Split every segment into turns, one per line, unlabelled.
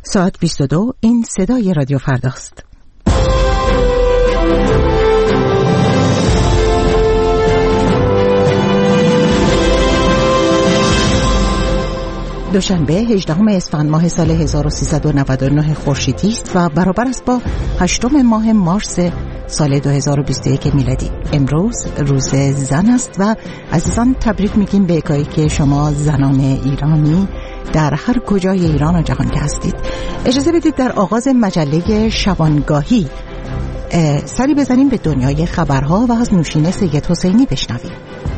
ساعت 22 این صدای رادیو فرداست. دوشنبه 18 اسفند ماه سال 1399 خورشیدی است و برابر است با 8 ماه مارس سال 2021 میلادی. امروز روز زن است و عزیزان تبریک میگیم به یکایی که شما زنان ایرانی در هر کجای ایران و جهان که هستید. اجازه بدید در آغاز مجله شبانگاهی سری بزنیم به دنیای خبرها و از نوشین سید حسینی بشنویم.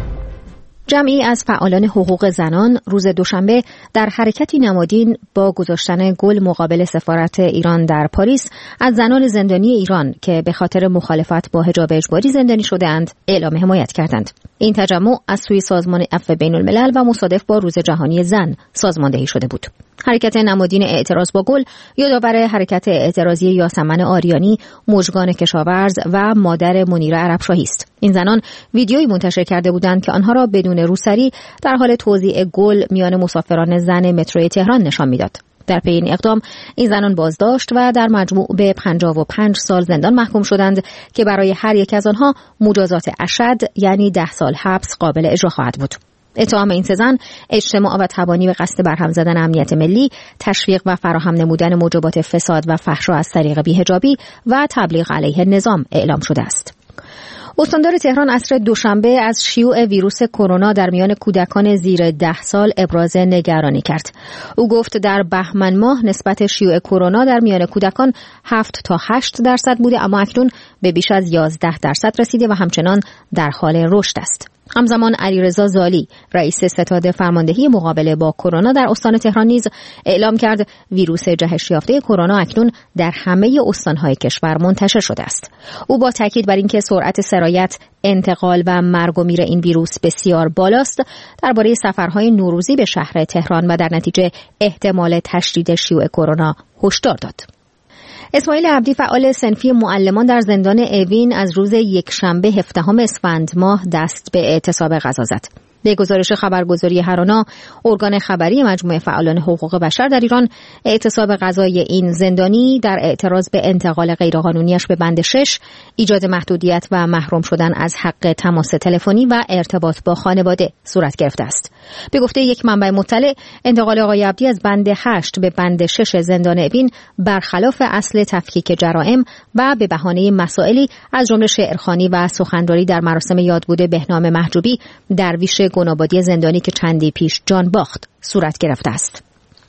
جمعی از فعالان حقوق زنان روز دوشنبه در حرکتی نمادین با گذاشتن گل مقابل سفارت ایران در پاریس از زنان زندانی ایران که به خاطر مخالفت با حجاب اجباری زندانی شده‌اند اعلام حمایت کردند. این تجمع از سوی سازمان عفو بین الملل و مصادف با روز جهانی زن سازماندهی شده بود. حرکت نمادین اعتراض با گل یادآور حرکت اعتراضی یاسمن آریانی، مژگان کشاورز و مادر منیر عربشاهی است. این زنان ویدیویی منتشر کرده بودند که آنها را بدون روسری در حال توزیع گل میان مسافران زن مترو تهران نشان میداد. در پی این اقدام این زنان بازداشت و در مجموع به 55 سال زندان محکوم شدند که برای هر یک از آنها مجازات اشد یعنی 10 سال حبس قابل اجرا خواهد بود. اتهام این سه زن اجتماع و تبانی به قصد برهم زدن امنیت ملی، تشویق و فراهم نمودن موجبات فساد و فحشا از طریق بی‌حجابی و تبلیغ علیه نظام اعلام شده است. استاندار تهران عصر دوشنبه از شیوع ویروس کرونا در میان کودکان زیر 10 سال ابراز نگرانی کرد. او گفت در بهمن ماه نسبت شیوع کرونا در میان کودکان 7 تا 8% بوده، اما اکنون به بیش از 11% رسیده و همچنان در حال رشد است. همزمان علیرضا زالی رئیس ستاد فرماندهی مقابله با کرونا در استان تهران نیز اعلام کرد ویروس جهش یافته کرونا اکنون در همه استان‌های کشور منتشر شده است. او با تاکید بر اینکه سرعت سرایت، انتقال و مرگ و میر این ویروس بسیار بالاست، درباره سفرهای نوروزی به شهر تهران و در نتیجه احتمال تشدید شیوع کرونا هشدار داد. اسماعیل عبدی فعال صنفی معلمان در زندان اوین از روز یکشنبه 17 اسفند ماه دست به اعتصاب غذا زد. به گزارش خبرگزاری هرانا، ارگان خبری مجموعه فعالان حقوق بشر در ایران، اعتصاب غذای این زندانی در اعتراض به انتقال غیرقانونیش به بند 6، ایجاد محدودیت و محروم شدن از حق تماس تلفنی و ارتباط با خانواده صورت گرفته است. به گفته یک منبع مطلع، انتقال آقای عبدی از بند 8 به بند 6 زندان اوین برخلاف اصل تفکیک جرائم و به بهانه مسائلی از جمله شعرخوانی و سخنرانی در مراسم یادبود بهنام محجوبی درویش گنابادی زندانی که چندی پیش جان باخت صورت گرفته است.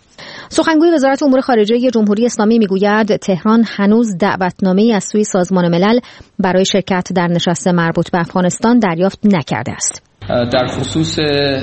سخنگوی وزارت امور خارجه جمهوری اسلامی میگوید تهران هنوز دعوتنامه‌ای از سوی سازمان ملل برای شرکت در نشست مربوط به افغانستان دریافت نکرده است.
در خصوص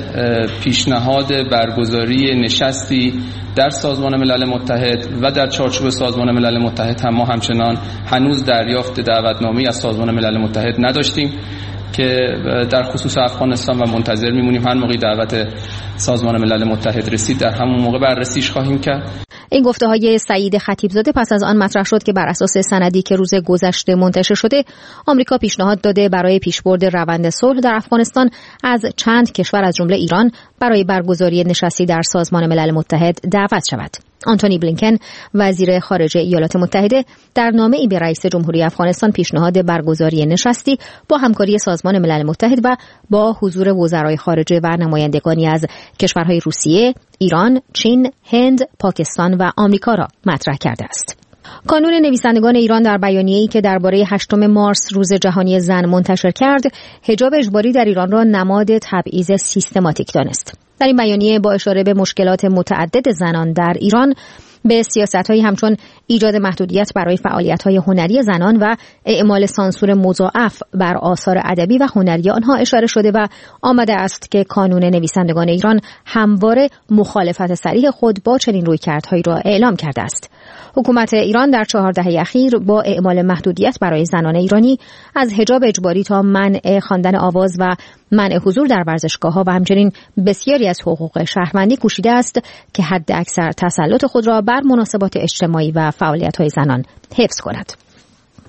پیشنهاد برگزاری نشستی در سازمان ملل متحد و در چارچوب سازمان ملل متحد هم ما همچنان هنوز دریافت دعوتنامه‌ای از سازمان ملل متحد نداشتیم که در خصوص افغانستان و منتظر میمونیم هر موقع دعوت سازمان ملل متحد رسید در همون موقع بررسیش خواهیم کرد.
این گفته‌های سعید خطیبزاده پس از آن مطرح شد که بر اساس سندی که روز گذشته منتشر شده، آمریکا پیشنهاد داده برای پیشبرد روند صلح در افغانستان از چند کشور از جمله ایران برای برگزاری نشستی در سازمان ملل متحد دعوت شود. آنتونی بلینکن وزیر خارجه ایالات متحده در نامه‌ای به رئیس جمهوری افغانستان پیشنهاد برگزاری نشستی با همکاری سازمان ملل متحد و با حضور وزرای خارجه و نمایندگانی از کشورهای روسیه، ایران، چین، هند، پاکستان و آمریکا را مطرح کرده است. کانون نویسندگان ایران در بیانیه‌ای که درباره 8 مارس روز جهانی زن منتشر کرد، حجاب اجباری در ایران را نماد تبعیض سیستماتیک دانست. در این بیانیه با اشاره به مشکلات متعدد زنان در ایران، به سیاست‌هایی همچون ایجاد محدودیت برای فعالیت‌های هنری زنان و اعمال سانسور مضاعف بر آثار ادبی و هنری آنها اشاره شده و آمده است که کانون نویسندگان ایران همواره مخالفت صریح خود با چنین رویکردهایی را اعلام کرده است. حکومت ایران در 4 دهه اخیر با اعمال محدودیت برای زنان ایرانی از حجاب اجباری تا منع خواندن آواز و منع حضور در ورزشگاه‌ها و همچنین بسیاری از حقوق شهروندی کوشیده است که حد اکثر تسلط خود را بر مناسبات اجتماعی و فعالیت‌های زنان حفظ کند.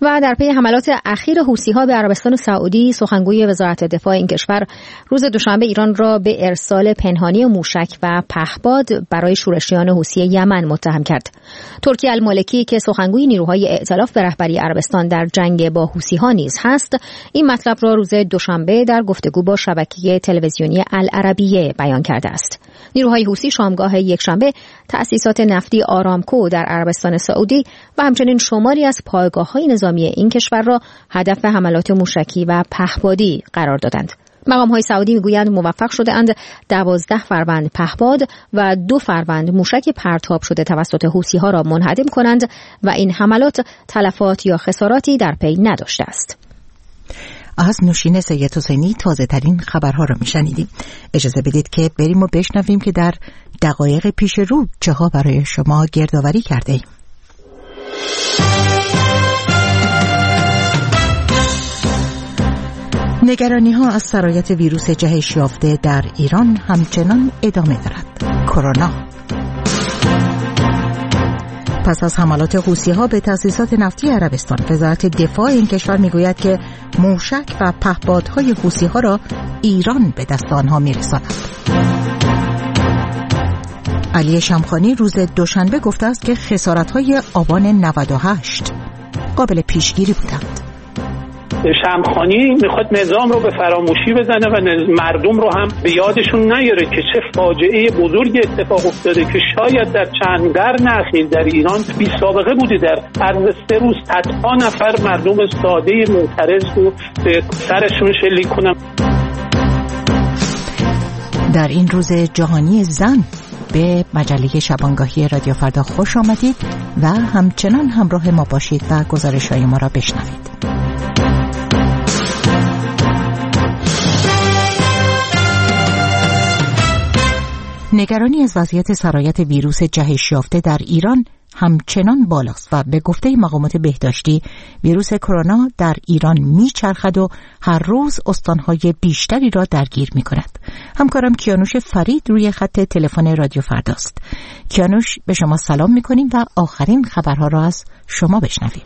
و در پی حملات اخیر حوثی‌ها به عربستان سعودی، سخنگوی وزارت دفاع این کشور روز دوشنبه ایران را به ارسال پنهانی موشک و پهپاد برای شورشیان حوثی یمن متهم کرد. ترکی المالکی که سخنگوی نیروهای ائتلاف به رهبری عربستان در جنگ با حوثی‌ها نیز هست، این مطلب را روز دوشنبه در گفتگو با شبکه تلویزیونی العربیه بیان کرده است. نیروهای حوثی شامگاه یکشنبه تأسیسات نفتی آرامکو در عربستان سعودی و همچنین شماری از پایگاه‌های نظامی این کشور را هدف حملات موشکی و پهپادی قرار دادند. مقام‌های سعودی میگویند موفق شده‌اند 12 فروند پهپاد و 2 فروند موشک پرتاب شده توسط حوثی‌ها را منهدم کنند و این حملات تلفات یا خساراتی در پی نداشته است.
از نوشین سید حسینی تازه ترین خبرها را میشنیدیم. اجازه بدید که بریم و بشنویم که در دقایق پیش رو چه ها برای شما گردآوری کرده ایم. نگرانی ها از سرایت ویروس جهش یافته در ایران همچنان ادامه دارد. کرونا. پس از حملات حوثی‌ها به تأسیسات نفتی عربستان، وزارت دفاع این کشور میگوید که موشک و پهپادهای حوثی‌ها را ایران به دست آنها میرساند. علی شمخانی روز دوشنبه گفته است که خسارت‌های آبان 98 قابل پیشگیری بودند.
شمخانی میخواد نظام رو به فراموشی بزنه و مردم رو هم به یادشون نیاره که چه فاجعه بزرگ اتفاق افتاده که شاید در چند قرن اخیر در ایران بی سابقه بوده. در عرض 3 روز صدها نفر مردم ساده معترض رو به سرشون شلیک کنن.
در این روز جهانی زن به مجله شبانگاهی رادیو فردا خوش آمدید و همچنان همراه ما باشید و گزارش‌های ما را بشنوید. نگرانی از وضعیت سرایت ویروس جهش یافته در ایران همچنان بالاست و به گفته مقامات بهداشتی ویروس کرونا در ایران میچرخد و هر روز استانهای بیشتری را درگیر می‌کند. همکارم کیانوش فرید روی خط تلفن رادیو فرداست. کیانوش، به شما سلام می‌کنیم و آخرین خبرها را از شما بشنویم.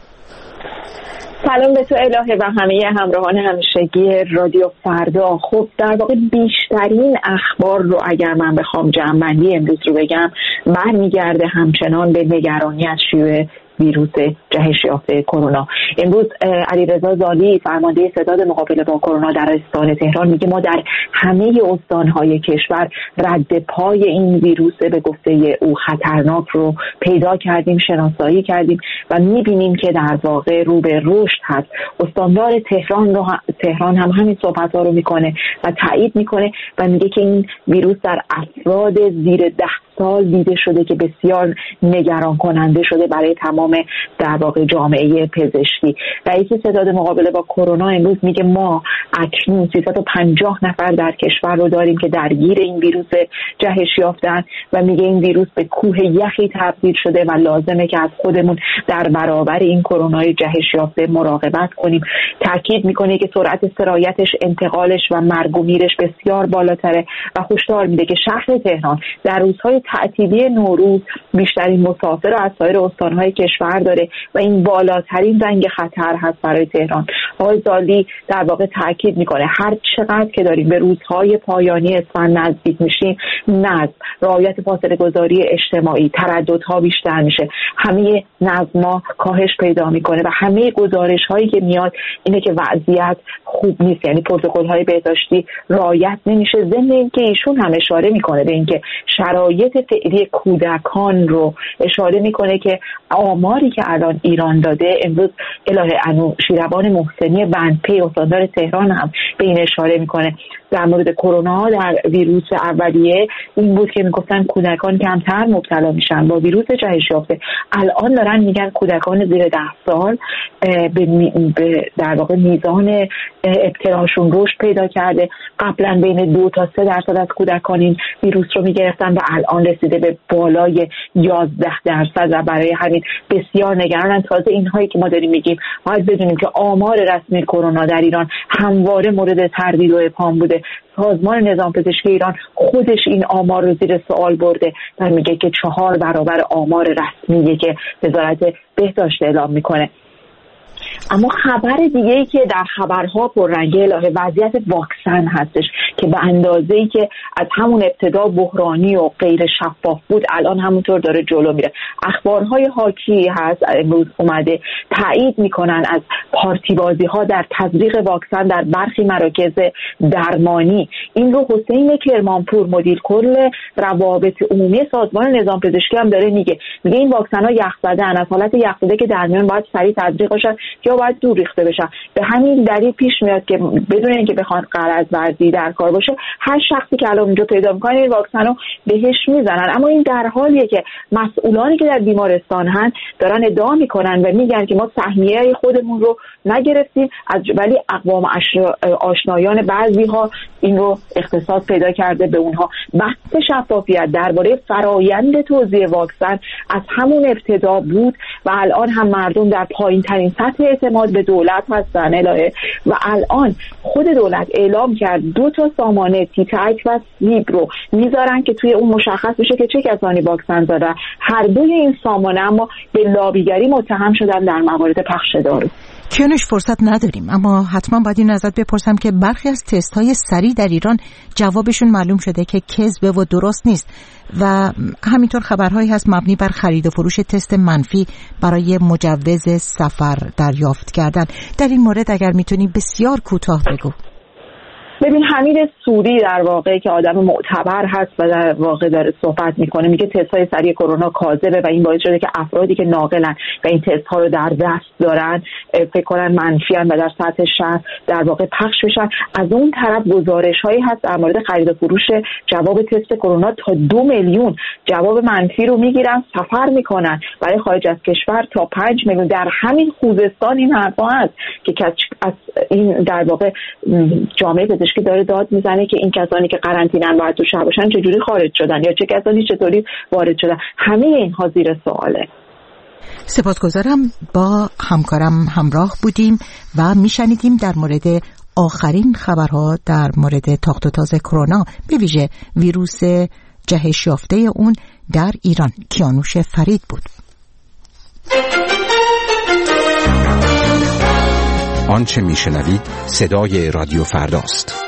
سلام به تو الهه و همه همراهان همیشگی رادیو فردا. خب در واقع بیشترین اخبار رو اگر من بخوام جمع‌بندی امروز رو بگم برمیگرده همچنان به نگرانی از شیوع ویروس جهش یافته کرونا. امروز علیرضا زالی فرمانده ستاد مقابله با کرونا در استان تهران میگه ما در همه استان‌های کشور رد پای این ویروس به گفته او خطرناک رو پیدا کردیم، شناسایی کردیم و میبینیم که در واقع رو به رشد هست. استاندار تهران هم همین صحبت‌ها رو میکنه و تایید میکنه و میگه که این ویروس در افراد زیر 10 سال دیده شده که بسیار نگران کننده شده برای تمام در واقع جامعه پزشکی. رئیس ستاد مقابله با کرونا امروز میگه ما اکنون 350 نفر در کشور رو داریم که درگیر این ویروس جهش یافتن و میگه این ویروس به کوه یخی تبدیل شده و لازمه که از خودمون در برابر این کرونای جهش یافته مراقبت کنیم. تاکید میکنه که سرعت سرایتش، انتقالش و مرگ و میرش بسیار بالاتره و هشدار میده که شهر تهران در روزهای تعطیلی نوروز بیشترین مسافر رو از سایر استان‌های کشور داره و این بالاترین رنگ خطر هست برای تهران. آقای زالی در واقع تاکید میکنه هر چقدر که داریم به روزهای پایانی اسفند نزدیک میشیم، نظم، رعایت فاصله گذاری اجتماعی، ترددها بیشتر میشه، همه نظم‌ها کاهش پیدا میکنه و همه گزارش‌هایی که میاد اینه که وضعیت خوب نیست، یعنی پروتکل‌های بهداشتی رعایت نمیشه. ضمن اینکه ایشون هم اشاره میکنه به اینکه شرایط فعلی کودکان رو اشاره میکنه که آماری که الان ایران داده، امروز الهه انوشیروان محسنی بندپی استاندار تهران هم به این اشاره میکنه در مورد کرونا. در ویروس اولیه این بود که میگفتن کودکان کمتر مبتلا میشن با ویروس جهش یافته. الان دارن میگن کودکان زیر 10 سال به در واقع میزان ابتلاشون رشد پیدا کرده. قبلا بین 2 تا 3% از کودکان این ویروس رو میگرفتن و الان رسیده به بالای 11% و برای همین بسیار نگرانن. تازه اینهایی که ما داریم میگیم باید بدونیم که آمار رسمی کرونا در ایران همواره مورد تردید و ابهام بوده. سازمان نظام پزشکی ایران خودش این آمار رو زیر سوال برده و میگه که 4 برابر آمار رسمیه که وزارت بهداشت اعلام میکنه. اما خبر دیگه‌ای که در خبرها پررنگ الهه وضعیت واکسن هستش که به اندازه‌ای که از همون ابتدا بحرانی و غیر شفاف بود الان همونطور داره جلو میره. اخبارهای حاکی هست امروز اومده تایید میکنن از پارتی بازی ها در تزریق واکسن در برخی مراکز درمانی. این رو حسین کرمانپور مدیر کل روابط عمومی سازمان نظام پزشکی هم داره میگه این واکسن ها یخ زدن، از حالت یخ زده که در میان باید سریع تزریق بشن یا باید دور ریخته بشن. به همین دلیل پیش میاد که بدون اینکه بخوان غرض ورزی در کار باشه هر شخصی که الان اونجا پیدا میکنه این واکسن رو بهش میزنن. اما این در حالیه که مسئولانی که در بیمارستان هن دارن ادعا میکنن و میگن که ما سهمیه خودمون رو نگرفتیم، ولی اقوام آشنایان بعضی ها این رو اختصاص پیدا کرده به اونها. بحث شفافیت درباره فرایند توزیع واکسن از همون ابتدا بود و الان هم مردم در پایین ترین سطح اعتماد به دولت هستن الهه و الان خود دولت اعلام کرد 2 سامانه تیتک و سیب رو میذارن که توی اون مشخص بشه که چه کسانی واکسن زدن. هر دوی این سامانه اما به لابیگری متهم شدن در موارد پخش دارو.
کیانوش فرصت نداریم اما حتما باید این ازت بپرسم که برخی از تست‌های سریع در ایران جوابشون معلوم شده که کذبه و درست نیست و همینطور خبرهایی هست مبنی بر خرید و فروش تست منفی برای مجوز سفر دریافت کردن. در این مورد اگر میتونی بسیار کوتاه بگو.
ببین حمید سوری در واقع که آدم معتبر هست و در واقع داره صحبت میکنه میگه تست‌های سریع کرونا کاذبه و این باعث شده که افرادی که ناقلن و این تست‌ها رو در دست دارن فکر کنن منفیان و در سطح شهر در واقع پخش بشن. از اون طرف گزارش‌هایی هست در مورد خرید و فروش جواب تست کرونا تا 2 میلیون جواب منفی رو میگیرن سفر میکنن برای خارج از کشور تا 5 میلیون. در همین خوزستان این حرفا هست که از این در واقع جامعه که داره داد میزنه که این کسانی که قرنطینه‌ان باید تو شهر باشن چجوری خارج شدن یا چه کسانی چطوری وارد شدن. همه اینها زیر سواله.
سپاسگزارم. با همکارم همراه بودیم و میشنیدیم در مورد آخرین خبرها در مورد تاخت و تاز کرونا به ویژه ویروس جهش یافته اون در ایران. کیانوش فرید بود.
آنچه میشنوید صدای رادیو فرداست.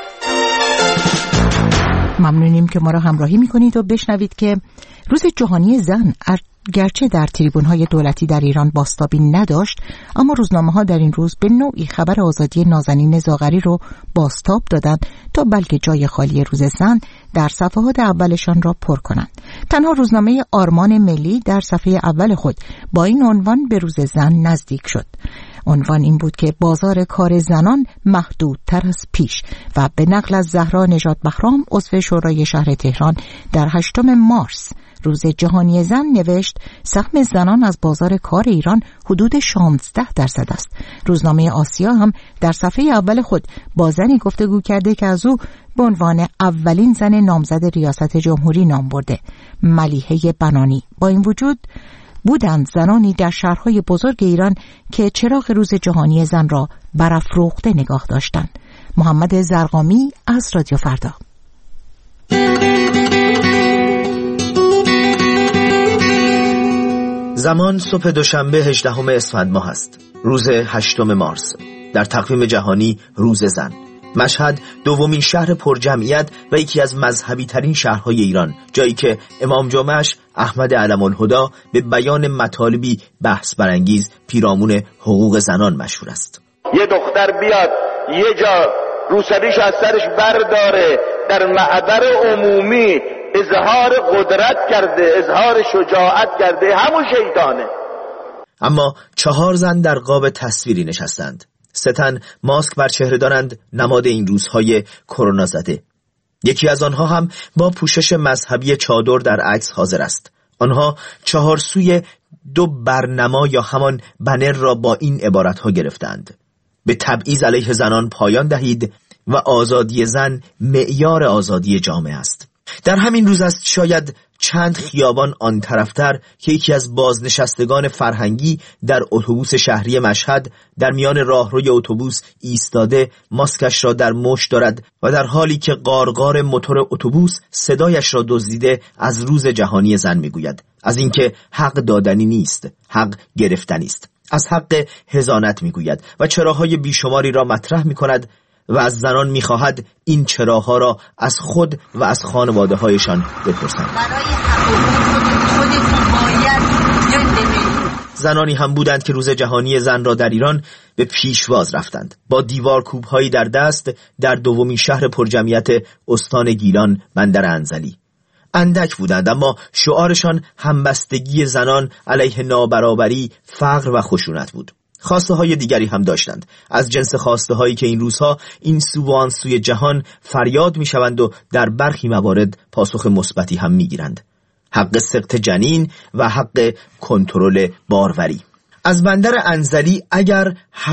ممنونیم که ما را همراهی میکنید و بشنوید که روز جهانی زن گرچه در تریبون‌های دولتی در ایران بازتابی نداشت اما روزنامه‌ها در این روز به نوعی خبر آزادی نازنین زاغری رو بازتاب دادند تا بلکه جای خالی روز زن در صفحات اولشان را پر کنند. تنها روزنامه آرمان ملی در صفحه اول خود با این عنوان به روز زن نزدیک شد. عنوان این بود که بازار کار زنان محدودتر از پیش و به نقل از زهرا نژاد بهرام عضو شورای شهر تهران در 8 مارس روز جهانی زن نوشت سهم زنان از بازار کار ایران حدود 16% است. روزنامه آسیا هم در صفحه اول خود با زنی گفتگو کرده که از او به عنوان اولین زن نامزد ریاست جمهوری نام برده، ملیحه بنانی. با این وجود بودند زنانی در شهرهای بزرگ ایران که چراغ روز جهانی زن را برافروخته نگاه داشتند. محمد زرقامی از رادیو فردا.
زمان صبح دوشنبه 18 اسفند ماه است. روز 8 مارس در تقویم جهانی روز زن. مشهد دومین شهر پرجمعیت و یکی از مذهبی ترین شهرهای ایران، جایی که امام جمعه‌اش احمد علم‌الهدی به بیان مطالبی بحث برانگیز پیرامون حقوق زنان مشهور است.
یه دختر بیاد یه جا روسریش از سرش برداره در معبر عمومی اظهار قدرت کرده، اظهار شجاعت کرده، همون شیطانه.
اما 4 زن در قاب تصویری نشستند. 3 تن ماسک بر چهره دارند، نماد این روزهای کرونا زده. یکی از آنها هم با پوشش مذهبی چادر در عکس حاضر است. آنها 4 سوی 2 برنما یا همان بنر را با این عبارتها گرفتند: به تبعیض علیه زنان پایان دهید و آزادی زن معیار آزادی جامعه است. در همین روز است شاید چند خیابان آن طرفتر که یکی از بازنشستگان فرهنگی در اتوبوس شهری مشهد در میان راهروی اتوبوس ایستاده، ماسکش را در مشت دارد و در حالی که قارقار موتور اتوبوس صدایش را دزدیده از روز جهانی زن میگوید، از اینکه حق دادنی نیست، حق گرفتنی است. از حق حضانت میگوید و چراهای بیشماری را مطرح میکند و از زنان میخواهد این چراها را از خود و از خانواده هایشان بپرسند. زنانی هم بودند که روز جهانی زن را در ایران به پیشواز رفتند. با دیوارکوب هایی در دست در دومین شهر پرجمعیت استان گیلان، بندر انزلی. اندک بودند اما شعارشان همبستگی زنان علیه نابرابری، فقر و خشونت بود. خواسته های دیگری هم داشتند، از جنس خواسته هایی که این روزها این سو و آن سوی جهان فریاد می شوند و در برخی موارد پاسخ مثبتی هم می گیرند. حق سقط جنین و حق کنترل باروری. از بندر انزلی اگر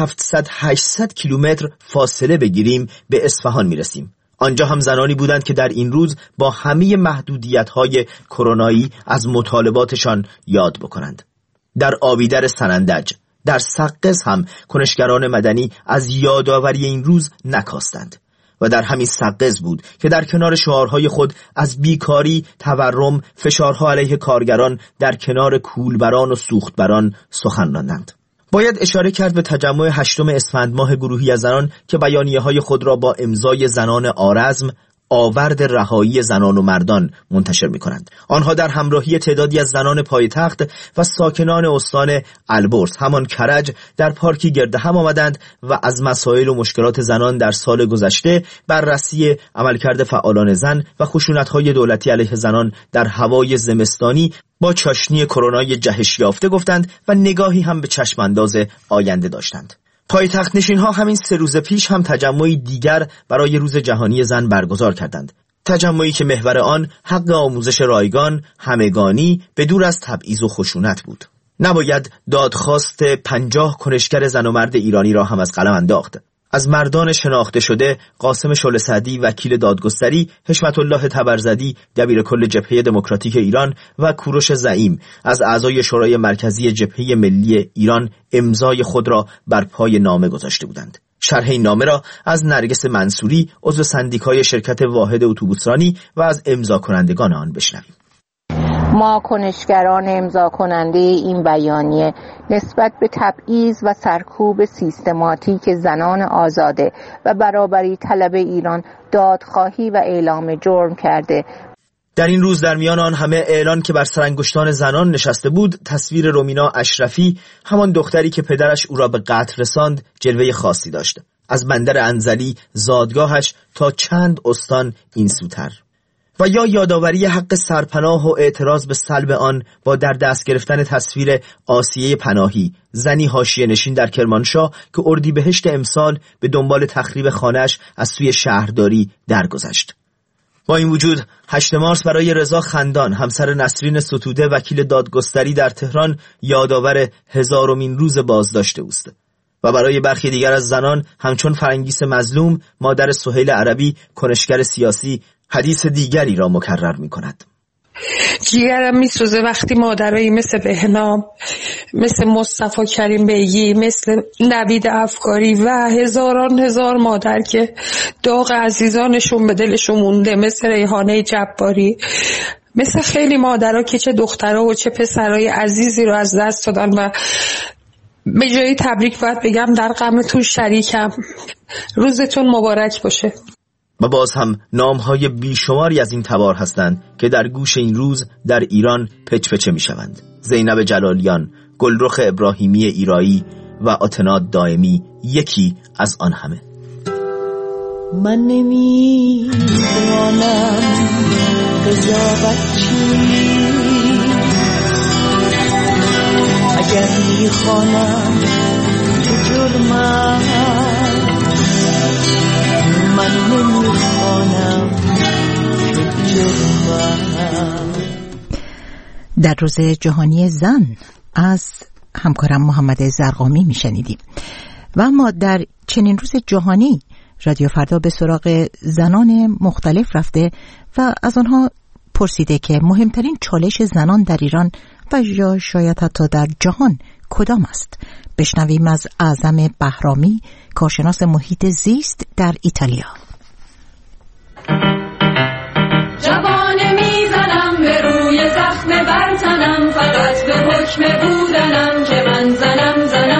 700-800 کیلومتر فاصله بگیریم به اصفهان می رسیم. آنجا هم زنانی بودند که در این روز با همه محدودیت‌های کرونایی از مطالباتشان یاد بکنند. در آبیدر سنندج، در سقز هم کنشگران مدنی از یادآوری این روز نکاستند و در همین سقز بود که در کنار شعارهای خود از بیکاری، تورم، فشارها علیه کارگران در کنار کولبران و سوختبران سخن راندند. باید اشاره کرد به تجمع 8 اسفند ماه گروهی از زنان که بیانیه‌های خود را با امضای زنان آرزم، آورد رهایی زنان و مردان منتشر می‌کنند. آنها در همراهی تعدادی از زنان پایتخت و ساکنان استان البرز، همان کرج، در پارکی گرد هم آمدند و از مسائل و مشکلات زنان در سال گذشته، بررسی عملکرد فعالان زن و خشونت‌های دولتی علیه زنان در هوای زمستانی با چاشنی کرونای جهش یافته گفتند و نگاهی هم به چشم انداز آینده داشتند. پایتخت نشین ها همین 3 روز پیش هم تجمعی دیگر برای روز جهانی زن برگزار کردند. تجمعی که محور آن حق آموزش رایگان، همگانی، بدور از تبعیض و خشونت بود. نباید دادخواست 50 کنشگر زن و مرد ایرانی را هم از قلم انداخت. از مردان شناخته شده قاسم شعله سعدی وکیل دادگستری، حشمت الله تبرزدی دبیر کل جبهه دموکراتیک ایران و کوروش زعیم از اعضای شورای مرکزی جبهه ملی ایران امضای خود را بر پای نامه گذاشته بودند. شرح این نامه را از نرگس منصوری عضو سندیکای شرکت واحد اتوبوسرانی و از امضا کنندگان آن بشنویم.
ما کنشگران امضا کننده این بیانیه نسبت به تبعیض و سرکوب سیستماتیک زنان آزاده و برابری طلب ایران دادخواهی و اعلام جرم کرده.
در این روز در میان آن همه اعلان که بر سرانگشتان زنان نشسته بود، تصویر رومینا اشرفی، همان دختری که پدرش او را به قتل رساند، جلوه خاصی داشت. از بندر انزلی زادگاهش تا چند استان این سوتر. و یا یادآوری حق سرپناه و اعتراض به سلب آن با در دست گرفتن تصویر آسیه پناهی، زنی حاشیه نشین در کرمانشاه که اردیبهشت امسال به دنبال تخریب خانه‌اش از سوی شهرداری درگذشت. با این وجود 8 مارس برای رضا خندان، همسر نسرین ستوده وکیل دادگستری در تهران، یادآور 1000مین روز بازداشت اوست و برای برخی دیگر از زنان همچون فرنگیس مظلوم، مادر سهیل عربی، کنشگر سیاسی، حدیث دیگری را مکرر می کند.
جیگرم می سوزه وقتی مادرایی مثل بهنام، مثل مصطفی کریم بیگی، مثل نوید افکاری و هزار مادر که داغ عزیزانشون به دلشون مونده، مثل ریحانه جباری، مثل خیلی مادرها که چه دخترها و چه پسرای عزیزی رو از دست دادن و به جای تبریک باید بگم در غمتون شریکم. روزتون مبارک باشه.
و باز هم نامهای بیشماری از این تبار هستند که در گوش این روز در ایران پچپچه می شوند. زینب جلالیان، گلرخ ابراهیمی ایرایی و آتناد دائمی یکی از آن همه.
من نمی دانم قضاوت چیست، اگر می خوانم تو جرمم، من نمی خوانم تو جرمم.
در روز جهانی زن از همکارم محمد زرقامی میشنیدیم. و اما در چنین روز جهانی رادیو فردا به سراغ زنان مختلف رفته و از آنها پرسیده که مهمترین چالش زنان در ایران و یا شاید حتی در جهان کدام است. بشنویم از اعظم بهرامی، کارشناس محیط زیست در ایتالیا.
جوانه میزنم به روی زخم برتنم، فقط به حکم بودنم که من زنم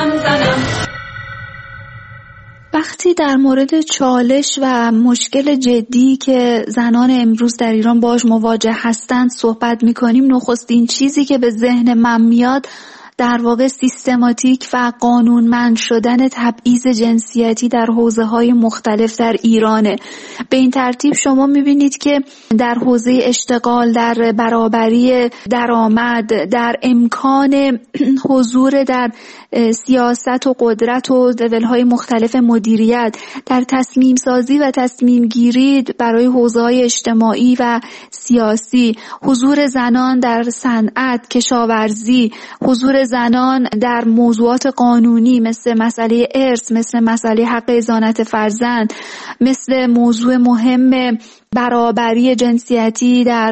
وقتی در مورد چالش و مشکل جدی که زنان امروز در ایران باهاش مواجه هستند صحبت می‌کنیم، نخستین چیزی که به ذهن من میاد در واقع سیستماتیک و قانونمند شدن تبعیض جنسیتی در حوزه‌های مختلف در ایرانه. به این ترتیب شما می‌بینید که در حوزه اشتغال، در برابری درآمد، در امکان حضور در سیاست و قدرت و لول‌های مختلف مدیریت، در تصمیم سازی و تصمیم گیری برای حوزه‌های اجتماعی و سیاسی، حضور زنان در صنعت، کشاورزی، حضور زنان در موضوعات قانونی مثل مسئله ارث، مثل مسئله حق اذانت فرزند، مثل موضوع مهم برابری جنسیتی در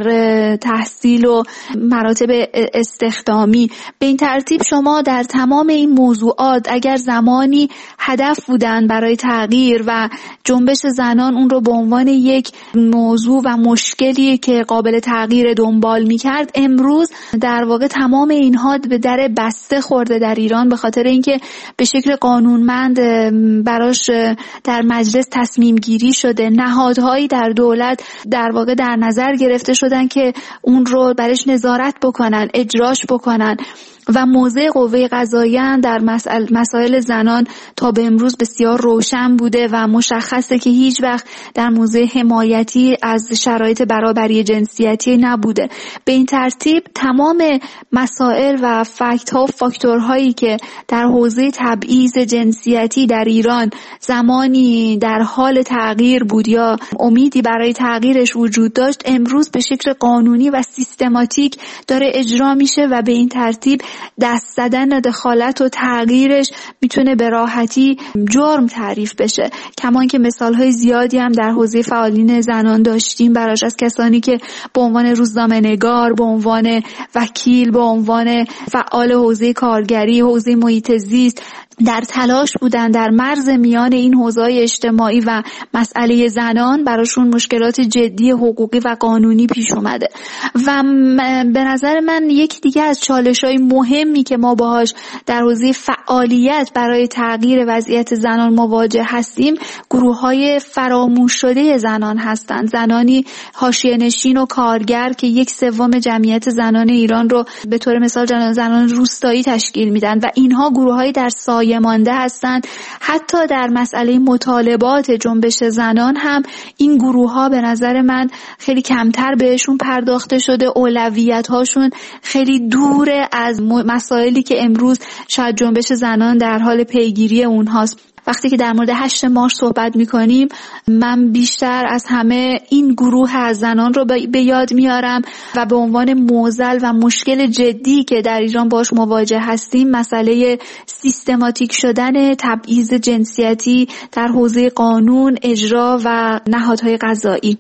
تحصیل و مراتب استخدامی. به این ترتیب شما در تمام این موضوعات اگر زمانی هدف بودن برای تغییر و جنبش زنان اون رو به عنوان یک موضوع و مشکلی که قابل تغییر دنبال می‌کرد، امروز در واقع تمام اینها به در بسته خورده در ایران، به خاطر اینکه به شکل قانونمند براش در مجلس تصمیم گیری شده، نهادهایی در دولت در واقع در نظر گرفته شدن که اون رو برش نظارت بکنن، اجراش بکنن و موضع قوه قضاییه در مسائل زنان تا به امروز بسیار روشن بوده و مشخصه که هیچ وقت در موضع حمایتی از شرایط برابری جنسیتی نبوده. به این ترتیب تمام مسائل و فکت‌ها و فاکتورهایی که در حوزه تبعیض جنسیتی در ایران زمانی در حال تغییر بود یا امیدی برای تغییرش وجود داشت، امروز به شکل قانونی و سیستماتیک داره اجرا میشه و به این ترتیب دست زدن دخالت و تغییرش میتونه به راحتی جرم تعریف بشه. کمان که مثالهای زیادی هم در حوزه فعالین زنان داشتیم براش، از کسانی که به عنوان روزنامه‌نگار، به عنوان وکیل، به عنوان فعال حوزه کارگری، حوزه محیط زیست در تلاش بودن در مرز میان این حوزه‌های اجتماعی و مسئله زنان، براشون مشکلات جدی حقوقی و قانونی پیش اومده. و به نظر من یک دیگه از چالش‌های مهمی که ما باهاش در حوزه فعالیت برای تغییر وضعیت زنان مواجه هستیم، گروه‌های فراموش شده زنان هستند. زنانی حاشیه‌نشین و کارگر که 1/3 جمعیت زنان ایران رو به طور مثال زنان روستایی تشکیل میدن و اینها گروه‌های در سایه مانده هستند. حتی در مسئله مطالبات جنبش زنان هم این گروه‌ها به نظر من خیلی کمتر بهشون پرداخته شده، اولویت‌هاشون خیلی دوره از مسائلی که امروز شاید جنبش زنان در حال پیگیری اونهاست. وقتی که در مورد 8 مارس صحبت می‌کنیم، من بیشتر از همه این گروه از زنان رو به یاد میارم و به عنوان معضل و مشکل جدی که در ایران باش مواجه هستیم، مسئله سیستماتیک شدن تبعیض جنسیتی در حوزه قانون، اجرا و نهادهای قضایی.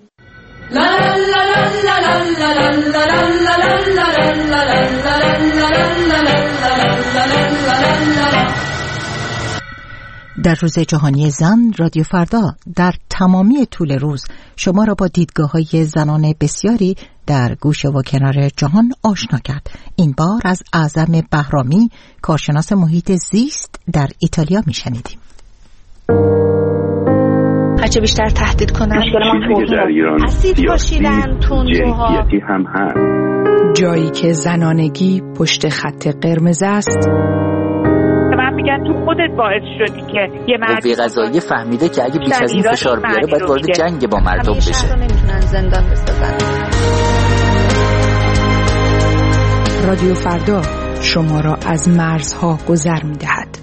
در روز جهانی زن، رادیو فردا در تمامی طول روز شما را با دیدگاه‌های زنان بسیاری در گوشه و کنار جهان آشنا کرد. این بار از اعظم بهرامی، کارشناس محیط زیست در ایتالیا میشنیدیم.
هرچه بیشتر تهدید کنن، اسید پاشیدن، تندروها
هم هست. جایی که زنانگی پشت خط قرمز است.
میگن تو خودت باعث شدی که یه مرد
قوه قضاییه فهمیده که اگه بیش از این فشار بیاره باید وارد جنگ با مردم بشه.
نمیتونن زندان بسازن.
رادیو فردا شما را از مرزها گذر میدهد.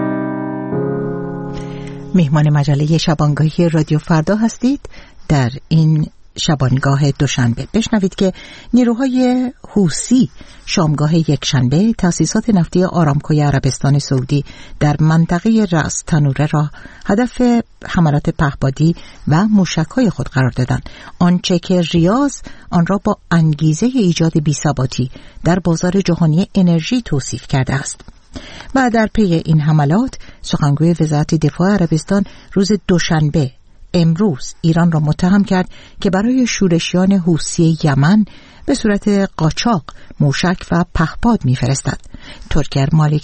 مهمان مجله شبانگاهی رادیو فردا هستید. در این شبانگاه دوشنبه بشنوید که نیروهای حوثی شامگاه یکشنبه تأسیسات نفتی آرامکوی عربستان سعودی در منطقه رأس تنوره را هدف حملات پهپادی و موشک‌های خود قرار دادند، آنچه که ریاض آن را با انگیزه ایجاد بی‌ثباتی در بازار جهانی انرژی توصیف کرده است. و در پی این حملات سخنگوی وزارت دفاع عربستان روز دوشنبه امروز ایران را متهم کرد که برای شورشیان حوثی یمن به صورت قاچاق موشک و پهپاد می‌فرستد. ترکی مالکی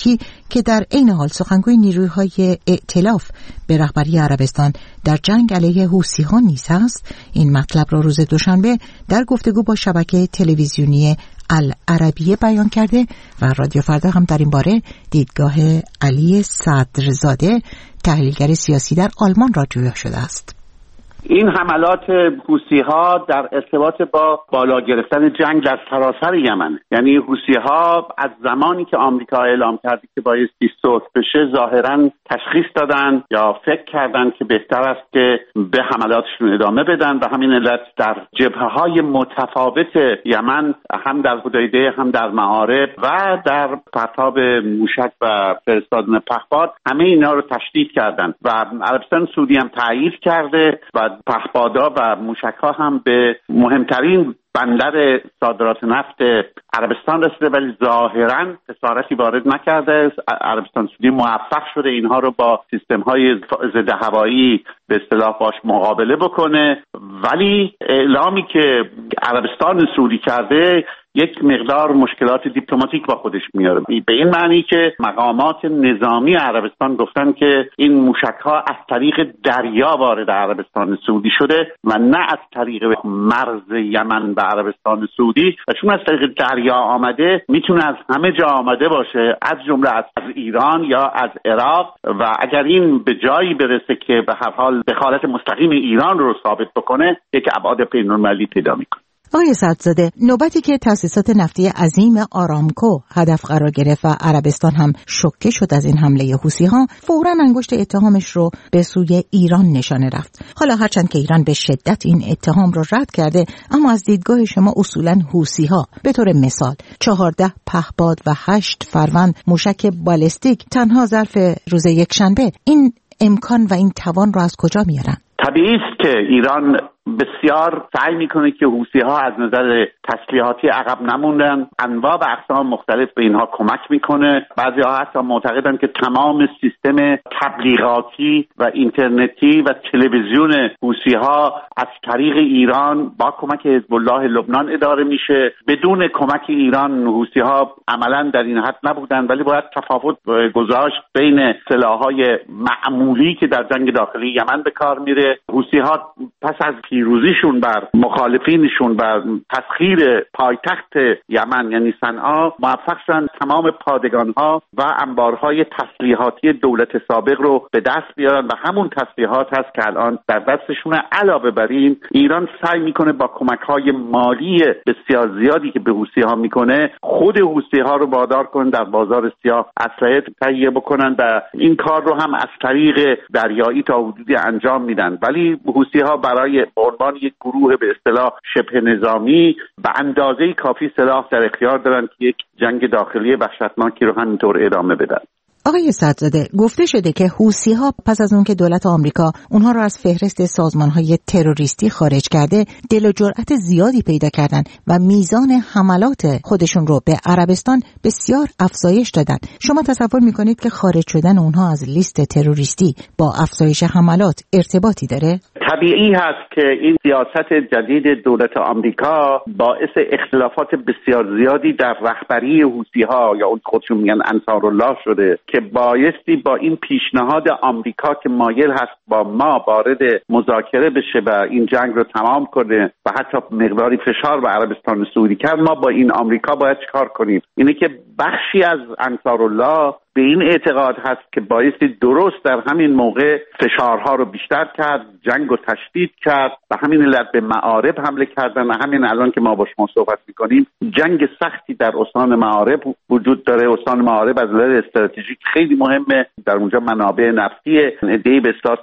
که در عین حال سخنگوی نیروهای ائتلاف به رهبری عربستان در جنگ علیه حوثی‌ها نیز است، این مطلب را روز دوشنبه در گفتگو با شبکه تلویزیونی العربیه بیان کرده و رادیو فردا هم در این باره دیدگاه علی صدرزاده تحلیلگر سیاسی در آلمان را جویا شده است.
این حملات حوثی‌ها در ارتباط با بالا گرفتن جنگ در سراسر یمن، یعنی حوثی‌ها از زمانی که آمریکا اعلام کرد که بایستی صلح بشه ظاهراً تشخیص دادن یا فکر کردن که بهتر است که به حملاتشون ادامه بدن و همین علت در جبهه‌های متفاوت یمن، هم در حدیده هم در معارب و در پرتاب موشک و فرستادن پهپاد، همه اینا رو تشدید کردن و عربستان سعودی هم تایید کرده و پهپادا و موشک‌ها هم به مهمترین بندر صادرات نفت عربستان رسیده، ولی ظاهراً خسارتی وارد نکرده. عربستان سعودی موفق شده اینها رو با سیستم‌های ضد هوایی به اصطلاح باش مقابله بکنه، ولی اعلامی که عربستان سعودی کرده یک مقدار مشکلات دیپلماتیک با خودش میاره، به این معنی که مقامات نظامی عربستان گفتن که این موشک‌ها از طریق دریا وارد عربستان سعودی شده و نه از طریق مرز یمن و عربستان سعودی، و چون از طریق دریا آمده میتونه از همه جا آمده باشه، از جمله از ایران یا از عراق، و اگر این به جایی برسه که به هر حال دخالت مستقیم ایران رو ثابت بکنه، یک ابعاد بین‌المللی پیدا میکنه.
آقای صدرزاده، نوبتی که تأسیسات نفتی عظیم آرامکو هدف قرار گرفت و عربستان هم شوکه شد از این حمله حوثی‌ها، فوراً انگشت اتهامش رو به سوی ایران نشانه رفت. حالا هرچند که ایران به شدت این اتهام رو رد کرده، اما از دیدگاه شما اصولاً حوثی‌ها به طور مثال 14 پهپاد و 8 فروند موشک بالستیک تنها ظرف روز یکشنبه، این امکان و این توان رو از کجا میارن؟
طبیعی است که ایران بسیار سعی میکنه که حوثی‌ها از نظر تسلیحاتی عقب نموندن، انواع و اقسام مختلف به اینها کمک میکنه. بعضی‌ها حتی معتقدن که تمام سیستم تبلیغاتی و اینترنتی و تلویزیون حوثی‌ها از طریق ایران با کمک حزب الله لبنان اداره میشه. بدون کمک ایران حوثی‌ها عملاً در این حد نبودن، ولی باید تفاوت گذاشت بین سلاح‌های معمولی که در جنگ داخلی یمن به کار میره. حوثی‌ها پس از پیروزیشون بر مخالفینشون و تسخیر پایتخت یمن یعنی صنعا موفق شدن تمام پادگان‌ها و انبارهای تسلیحاتی دولت سابق رو به دست بیارن و همون تسلیحات هست که الان در دستشونه. علاوه بر این ایران سعی میکنه با کمک‌های مالی بسیار زیادی که به حوثی‌ها میکنه خود حوثی‌ها رو وادار کنه در بازار سیاه اسلحه تهیه بکنن و این کار رو هم از طریق دریایی تا حدودی انجام میدن، ولی حوثی‌ها برای عنوان یک گروه به اصطلاح شبه نظامی به اندازه کافی سلاح در اختیار دارن که یک جنگ داخلی وحشتناکی رو همینطور ادامه بدن.
آقای صدرزاده، گفته شده که حوثی‌ها پس از اون که دولت آمریکا اونها را از فهرست سازمان‌های تروریستی خارج کرده، دل و جرأت زیادی پیدا کردن و میزان حملات خودشون رو به عربستان بسیار افزایش دادن. شما تصور می‌کنید که خارج شدن اونها از لیست تروریستی با افزایش حملات ارتباطی داره؟
طبیعی هست که این سیاست جدید دولت آمریکا باعث اختلافات بسیار زیادی در رهبری حوثی‌ها یا اون خودشون میگن انصارالله شده که بایستی با این پیشنهاد آمریکا که مایل هست با ما وارد مذاکره بشه و این جنگ رو تمام کنه و حتی مقداری فشار به عربستان سعودی کرد، ما با این آمریکا باید چیکار کنیم؟ اینه که بخشی از انصارالله به این اعتقاد هست که بایستی درست در همین موقع فشارها رو بیشتر کرد، جنگ رو تشدید کرد و همین علت به معارب حمله کردن و همین الان که ما با شما صحبت میکنیم جنگ سختی در استان معارب وجود داره. استان معارب از نظر استراتژیک خیلی مهمه، در اونجا منابع نفتیه. ایده به اصطلاح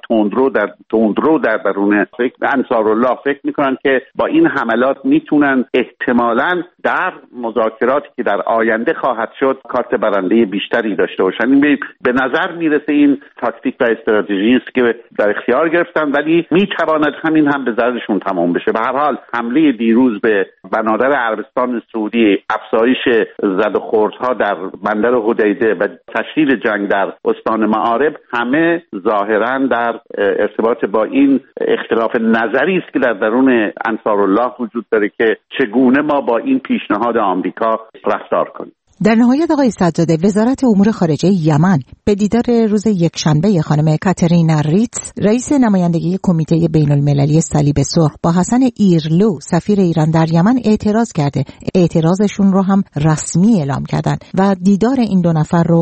تندرو در درون انصارالله فکر میکنن که با این حملات میتونن احتمالاً در مذاکراتی که در آینده خواهد شد کارت برنده بیشتری داشته باشن. این به نظر میرسه این تاکتیک و استراتژی است که در اختیار گرفتن، ولی میتواند همین هم به ضررشون تمام بشه. به هر حال حمله دیروز به بنادر عربستان سعودی، افزایش زد و خوردها در بندر حدیده و تشدید جنگ در استان معارب همه ظاهرا در ارتباط با این اختلاف نظری است که در درون انصارالله وجود داره که چگونه ما با این پیشنهاد آمریکا رفتار کنیم.
در نهایت آقای سدزاده، وزارت امور خارجه یمن به دیدار روز یکشنبه خانم کاترینا ریتس، رئیس نمایندگی کمیته بین المللی صلیب سرخ، با حسن ایرلو سفیر ایران در یمن اعتراض کرده. اعتراضشون رو هم رسمی اعلام کردن و دیدار این دو نفر رو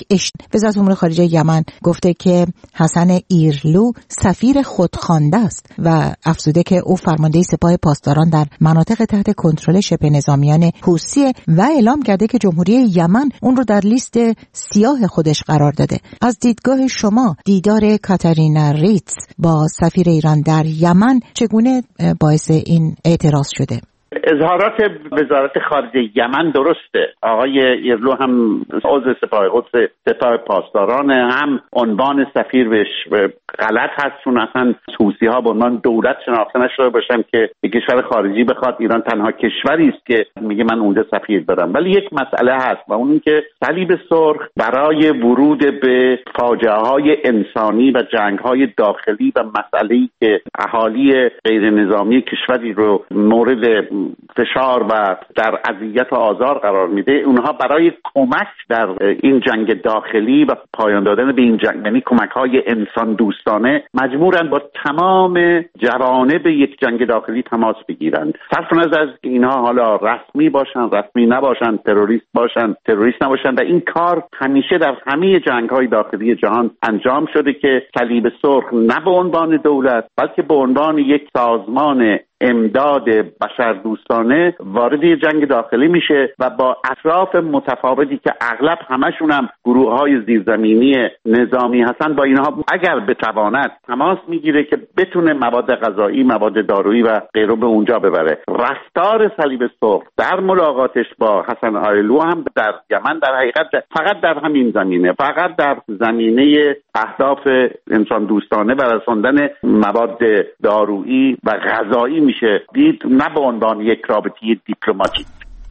وزارت امور خارجه یمن گفته که حسن ایرلو سفیر خودخوانده است و افزوده که او فرمانده سپاه پاسداران در مناطق تحت کنترل شبه نظامیان حوثی و اعلام کرده که جمهوری یمن اون رو در لیست سیاه خودش قرار داده. از دیدگاه شما دیدار کاترینا ریتس با سفیر ایران در یمن چگونه باعث این اعتراض شده؟
اظهارات وزارت خارجه یمن درسته. آقای ایرلو هم عضو سپاه قدس سپاه پاسداران، هم عنوان سفیر بهش غلط هست، چون اصلا حوثی ها به عنوان دولت شناخته نشده باشن که یک کشور خارجی بخواد. ایران تنها کشوری است که میگه من اونجا سفیر دارم. ولی یک مسئله هست و اون که صلیب سرخ برای ورود به فاجعه های انسانی و جنگ های داخلی و مسئله‌ای که اهالی غیر نظامی کشوری رو مورد فشار و در اذیت و آزار قرار میده، اونها برای کمک در این جنگ داخلی و پایان دادن به این جنگ، یعنی کمک‌های انسان دوستانه، مجبورن با تمام جوانب یک جنگ داخلی تماس بگیرند. صرف نظر از اینها حالا رسمی باشن، رسمی نباشن، تروریست باشن، تروریست نباشن، و این کار همیشه در همه جنگ‌های داخلی جهان انجام شده که صلیب سرخ نه به عنوان دولت بلکه به عنوان یک سازمان امداد بشردوستانه وارد جنگ داخلی میشه و با اطراف متفاوتی که اغلب همشون هم گروه‌های زیرزمینی نظامی هستن، با اینها اگر بتواند تماس میگیره که بتونه مواد غذایی، مواد دارویی و غیره به اونجا ببره. رفتار صلیب سرخ در ملاقاتش با حسن ایرلو هم در یمن در حقیقت فقط در همین زمینه، فقط در زمینه اهداف انسان دوستانه و رساندن مواد دارویی و غذایی میشه دید، نه به عنوان یک رابطه دیپلماتیک.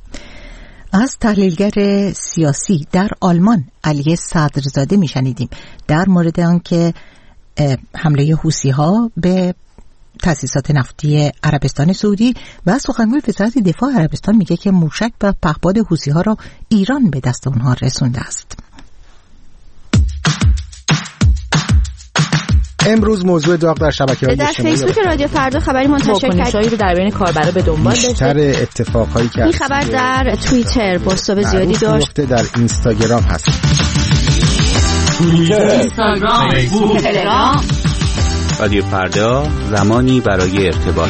از تحلیلگر سیاسی در آلمان علی صدرزاده میشنیدیم در مورد آنکه حمله حوثی‌ها به تأسیسات نفتی عربستان سعودی و سخنگوی وزارت دفاع عربستان میگه که موشک و پهپاد حوثی‌ها را ایران به دست اونها رسونده است.
امروز موضوع داغ در شبکه‌های اجتماعی
در فیسبوک رادیو فردا خبری منتشر کرد
رو در بین کاربرا به دنبال داشته. بیشتر اتفاقایی که
این خبر در توییتر بازتاب زیادی داشت.
در اینستاگرام هست.
اینستاگرام، فیسبوک، تلگرام.
رادیو فردا، زمانی برای ارتباط.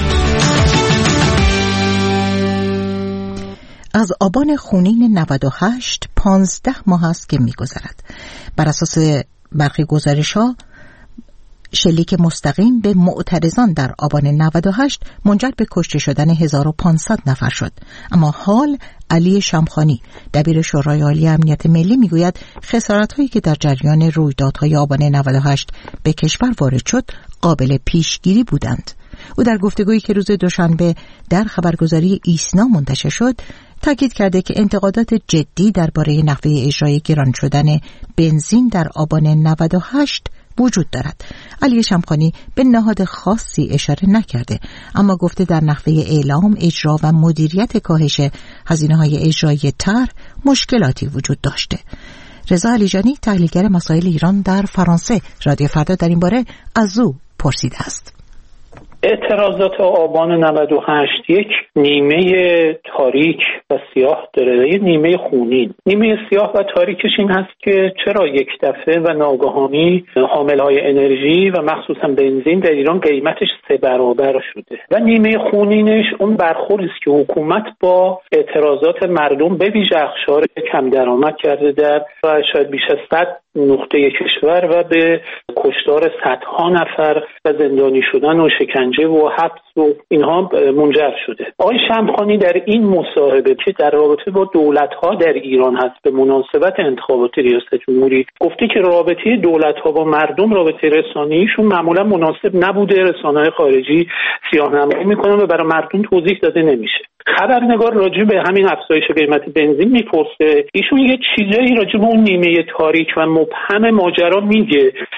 از آبان خونین 98 15 ماه است که می‌گذرد. بر اساس برخی گزارش‌ها شلیک مستقیم به معترضان در آبان 98 منجر به کشته شدن 1500 نفر شد. اما حال علی شمخانی دبیر شورای عالی امنیت ملی میگوید خسارت‌هایی که در جریان رویدادهای آبان 98 به کشور وارد شد قابل پیشگیری بودند. او در گفتگویی که روز دوشنبه در خبرگزاری ایسنا منتشر شد تاکید کرده که انتقادات جدی درباره نحوه اجرای گران شدن بنزین در آبان 98 وجود دارد. علی شمخانی به نهاد خاصی اشاره نکرده، اما گفته در نحوه اعلام، اجرا و مدیریت کاهش هزینه‌های اجرایی طرح مشکلاتی وجود داشته. رضا علیجانی تحلیلگر مسائل ایران در فرانسه رادیو فردا در این باره از او پرسیده است.
اعتراضات آبان 98 یک نیمه تاریک و سیاه داره، یک نیمه خونین. نیمه سیاه و تاریکش این هست که چرا یک دفعه و ناگهانی حاملهای انرژی و مخصوصا بنزین در ایران قیمتش 3 برابر شده، و نیمه خونینش اون برخوردی است که حکومت با اعتراضات مردم به ویژه اقشار کم درآمد کرده در شاید بیش از 100 نقطه کشور و به کشتار صدها نفر و زندانی شدن و شکنجه و حبس و اینها منجر شده. آقای شمخانی در این مصاحبه که در رابطه با دولت‌ها در ایران هست به مناسبت انتخابات ریاست جمهوری گفته که رابطه دولت‌ها با مردم، رابطه رسانه‌ایشون معمولا مناسب نبوده، رسانه‌های خارجی سیاه‌نمایی می‌کنن و برای مردم توضیح داده نمیشه. خبرنگار راجع به همین افزایش قیمت بنزین میپرسه، ایشون یه چیزایی راجع به اون نیمه تاریک و مبهم ماجرا میگه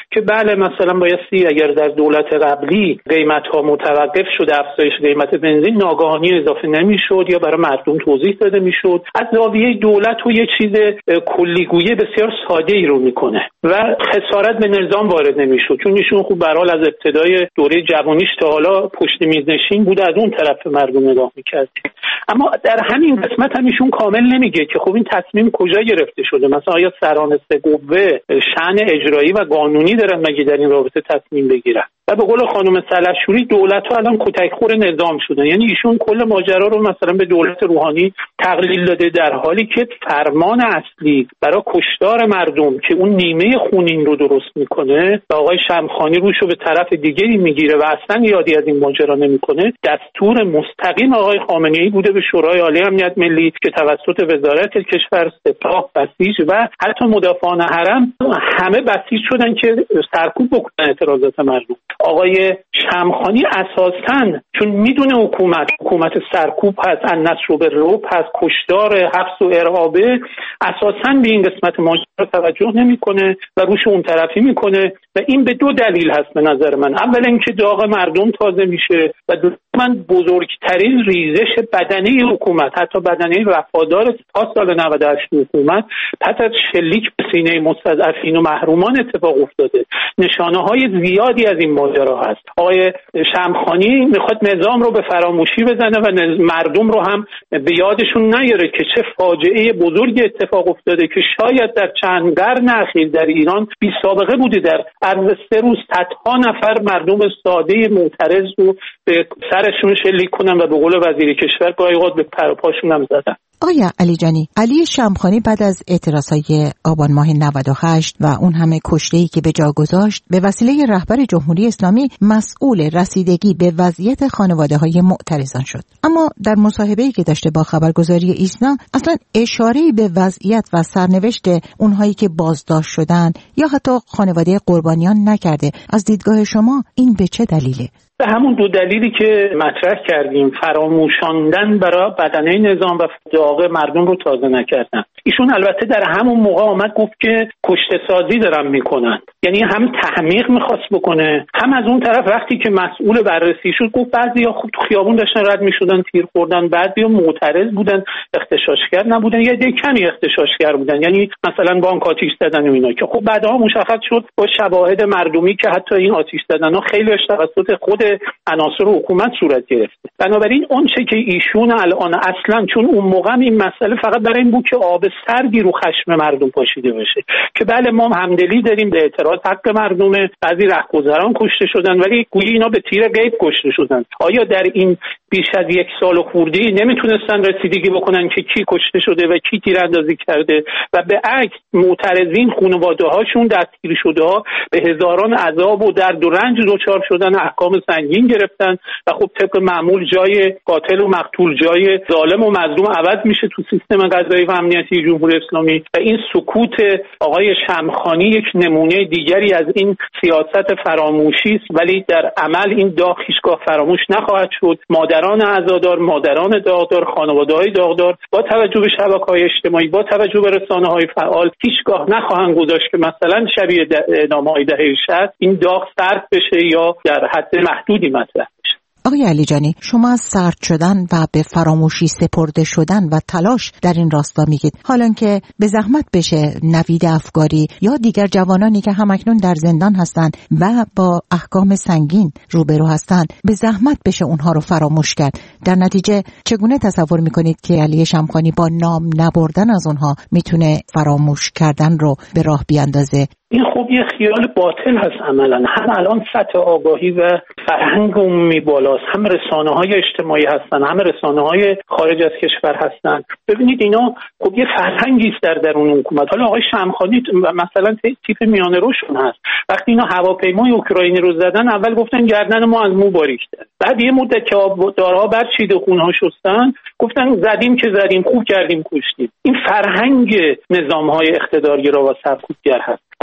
که بله مثلا بایستی اگر در دولت قبلی قیمت‌ها متوقف شده، افزایش قیمت بنزین ناگهانی اضافه نمی‌شد یا برای مردم توضیح داده می‌شد، از زاویه دولت و یه چیز کلیگویی بسیار ساده‌ای رو میکنه و خسارت به نظام وارد نمی‌شد، چون ایشون خوب به هر حال از ابتدای دوره جوانیش تا حالا پشت میز نشین بود، از اون طرف مردم نگاه می‌کرد. اما در همین قسمت هم ایشون کامل نمیگه که خب این تصمیم کجا گرفته شده، مثلا آیا سران سه قوه شأن اجرایی و قانونی دارن مگه در این رابطه تصمیم بگیرن؟ و به قول خانم سلحشوری دولت‌ها الان کتکخور نظام شدن، یعنی ایشون کل ماجرا رو مثلا به دولت روحانی تقلیل داده، در حالی که فرمان اصلی برای کشتار مردم که اون نیمه خونین رو درست میکنه و آقای شمخانی روش رو به طرف دیگری میگیره و اصلا یادی از این ماجرا نمیکنه، دستور مستقیم آقای خامنه‌ای بوده به شورای عالی امنیت ملی که توسط وزارت کشور، سپاه، بسیج و حتی مدافعان حرم همه بسیج شدن که سرکوب بکنن اعتراضات مردم. آقای شمخانی اساساً چون میدونه حکومت سرکوب هست، النصر بالرعب هست، کشتار، حبس و ارهابه، اساساً به این قسمت ماجرا توجه نمیکنه و روش اون طرفی میکنه و این به دو دلیل هست به نظر من. اول اینکه داغ مردم تازه میشه و دوم بزرگترین ریزش بدنه حکومت، حتی بدنه وفادار تا سال 98 حکومت پس از شلیک به سینه مستضعفین و محرومان اتفاق افتاده. نشانه‌های زیادی از این ماجرا هست. آقای شمخانی میخواد نظام رو به فراموشی بزنه و مردم رو هم به یادشون نیاره که چه فاجعه بزرگی اتفاق افتاده که شاید در چند قرن اخیر در ایران بی سابقه بوده. در عرض 3 روز صدها نفر مردم ساده معترض رو به سرشون شلیک کنن و به قول وزیر کشور گاهی اوقات به پر و پاشون هم زدن.
آیا علی جانی، علی شمخانی بعد از اعتراضهای آبان ماه 98 و اون همه کشته‌ای که به جا گذاشت به وسیله رهبر جمهوری اسلامی مسئول رسیدگی به وضعیت خانواده‌های معترضان شد. اما در مصاحبه‌ای که داشته با خبرگزاری ایسنا اصلا اشاره‌ای به وضعیت و سرنوشت اونهایی که بازداشت شدن یا حتی خانواده قربانیان نکرده. از دیدگاه شما این به چه دلیله؟
به همون دو دلیلی که مطرح کردیم، فراموشاندن برای بدنه نظام و داغ مردم رو تازه نکردن. ایشون البته در همون موقع آمد گفت که کشته سازی دارن میکنن، یعنی هم تحمیق میخواست بکنه، هم از اون طرف وقتی که مسئول بررسی شد گفت بعضیا خب تو خیابون داشتن رد میشدن تیر خوردن، بعضیا معترض بودن اختشاشگر نبودن یا کمی اختشاشگر بودن، یعنی مثلا بانک آتش زدن و اینا که خب بعدها مشخص شد با شواهد مردمی که حتی این آتش زدنها خیلیش توسط خود عناصر حکومت صورت گرفته. بنابراین اون چه که ایشون الان اصلا چون اون موقع این مسئله فقط برای این بود که آب سردی رو خشم مردم پاشیده بشه که بله ما همدلی داریم به اعتراض حق مردمه، بعضی رهگذران کشته شدن ولی گویی اینا به تیر غیب کشته شدن. آیا در این بیش از 1 سال خورده‌ای نمیتونستن رسیدگی بکنن که کی کشته شده و کی تیراندازی کرده و به عکس معترضین خانواده‌هاشون دستگیر شده‌ها به هزاران عذاب و درد و رنج دچار شدن، احکام سنگین گرفتن و خب طبق معمول جای قاتل و مقتول جای ظالم و مظلوم عوض میشه تو سیستم قضایی و امنیتی جمهوری اسلامی. و این سکوت آقای شمخانی یک نمونه دیگری از این سیاست فراموشی است، ولی در عمل این داغ هیچگاه فراموش نخواهد شد. مادران عزادار، مادران داغدار، خانواده‌های داغدار با توجه به شبکه‌های اجتماعی، با توجه به رسانه‌های فعال هیچگاه نخواهند گذاشت که مثلا شبیه اعدام‌های دهه 60 این داغ سرد بشه یا در حد محدودی مطرح بشه.
آقای علی جانی، شما از سرد شدن و به فراموشی سپرده شدن و تلاش در این راستا میگید، حالا که به زحمت بشه نوید افگاری یا دیگر جوانانی که همکنون در زندان هستند و با احکام سنگین روبرو هستند، به زحمت بشه اونها رو فراموش کرد. در نتیجه چگونه تصور میکنید که علی شمخانی با نام نبردن از اونها میتونه فراموش کردن رو به راه بیاندازه؟
این خب یه خیال باطل هست عملا. هم الان سطح آگاهی و فرهنگ عمومی بالاست، هم رسانه‌های اجتماعی هستن، هم رسانه‌های خارج از کشور هستن. ببینید اینا خب یه فرهنگی است در درون حکومت. حالا آقای شمخانی مثلا تیپ میانه روشون هست. وقتی اینا هواپیمای اوکراینی رو زدن اول گفتن گردن ما از مو باریک‌تر. بعد یه مدت که آبدارها برچیده خونها شستن گفتن زدیم که زدیم، خوب کردیم کشتیم. این فرهنگ نظام‌های اقتدارگرا و سرکوبگر هست.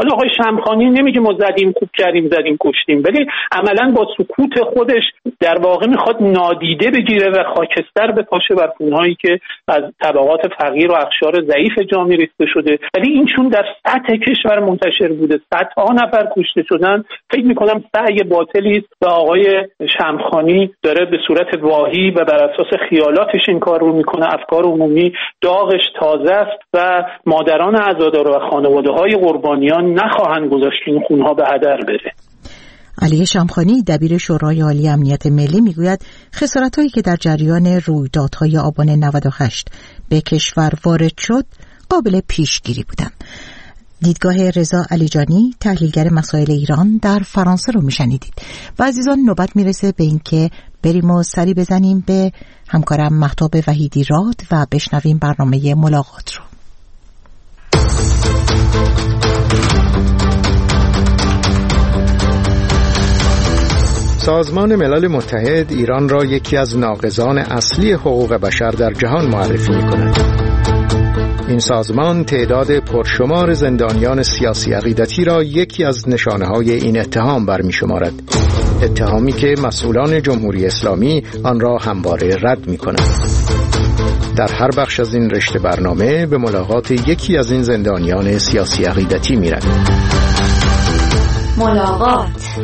حالا آقای شمخانی نمیگه ما زدیم کوب کردیم زدیم کشتیم، ولی عملا با سکوت خودش در واقع میخواد نادیده بگیره و خاکستر بپاشه بر خونهایی که از طبقات فقیر و اقشار ضعیف جامعه ریخته شده. ولی این چون در سطح کشور منتشر بوده، صدها نفر کشته شدن، فکر میکنم سعی باطلی است و آقای شمخانی داره به صورت واهی و بر اساس خیالاتش این کار رو میکنه. افکار عمومی داغش تازه است و مادران عزادار و خانواده‌های قربانیان نخواهند گذاشت این خونها به هدر بره.
علی شمخانی دبیر شورای عالی امنیت ملی میگوید خسارت‌هایی که در جریان رویدادهای آبان 98 به کشور وارد شد قابل پیشگیری بودند. دیدگاه رضا علیجانی تحلیلگر مسائل ایران در فرانسه رو میشنیدید. و عزیزان نوبت میرسه به این که بریم و سری بزنیم به همکارم مهتاب وحیدی راد و بشنویم برنامه ملاقات رو.
سازمان ملل متحد ایران را یکی از ناقضان اصلی حقوق بشر در جهان معرفی می‌کند. این سازمان تعداد پرشمار زندانیان سیاسی عقیدتی را یکی از نشانه‌های این اتهام برمی‌شمارد. اتهامی که مسئولان جمهوری اسلامی آن را همواره رد می‌کنند. در هر بخش از این رشته برنامه به ملاقات یکی از این زندانیان سیاسی عقیدتی می‌رویم.
ملاقات.